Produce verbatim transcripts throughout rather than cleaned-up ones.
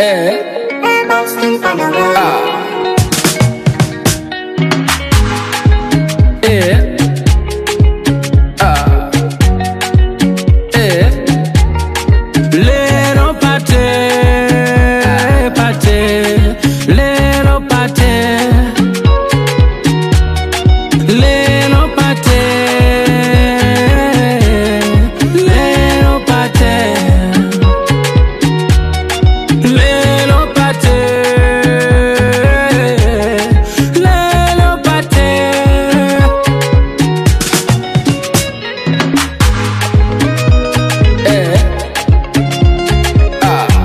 Eh. Ah. Eh. Ah. Eh. Little party, party, little party, little party, little party, little party, little party. Eh. Ah.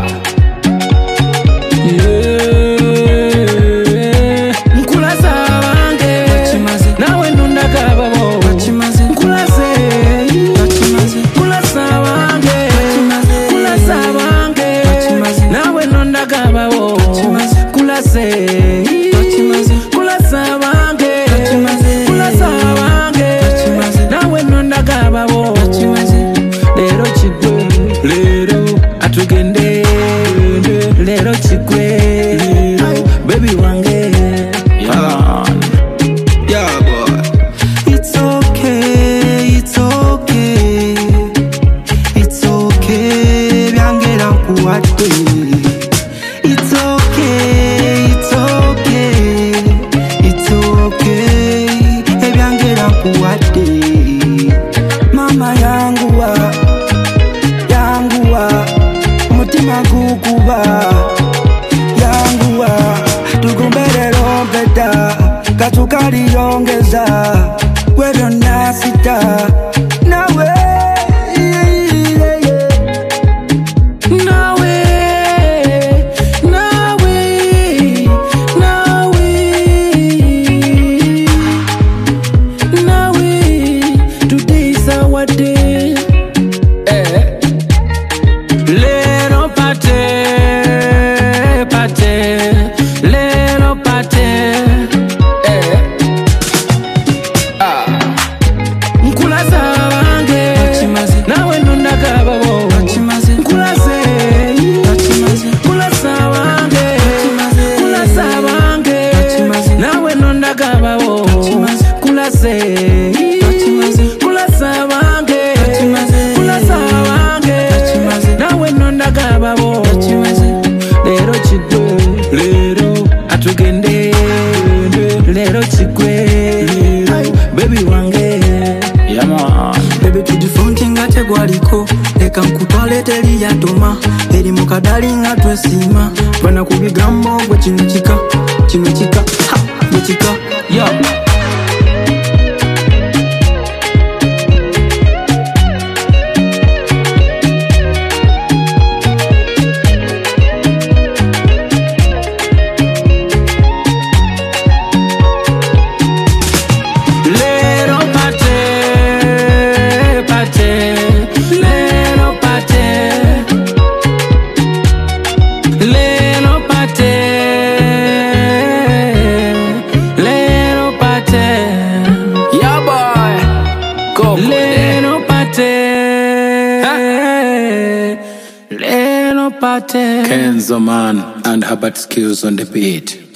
Yeah. Nkulasa wange nawe ndundagaba bo nkulase nkulasa wange nkulasa wange nawe ndundagaba bo nkulase nkulasa wange nkulasa wange nawe ndundagaba bo lero chigwe lero atugende lero chigwe baby wange yeah. Yeah, boy. It's okay, it's okay, it's okay, byangera nkuwadde. It's okay, it's okay, it's okay, ebyangera nkuwadde. Mama yanguwa, yanguwa, mutima gukuba, yanguwa, tugombelero mpeta, katukaliyongeza, gwe byonna sita, nawe Nawe, nawe, nawe, nawe, today is our day. Eh. Little party, party, little party. Eh. Ah. Nkulasa wange nawe ndundagaba bo nkulase nkulasa wange nkulasa wange nawe ndundagaba bo nkulase nkulasa wange nkulasa wange nawe ndundagaba bo lero chigwe lero atugende lero chigwe baby wange yeah man. Baby tujifunti nga tegwaliko, leka nkutwale teri yatoma, eri mukadali nga twesima, bana kubigambo gwe kino kika, kino kika, ha, gwe kika. Yo. Little party, party, little party, little party, little party. Yeah, boy. Go. Little party, little party. Kenzo Man and Herbert Skills on the beat.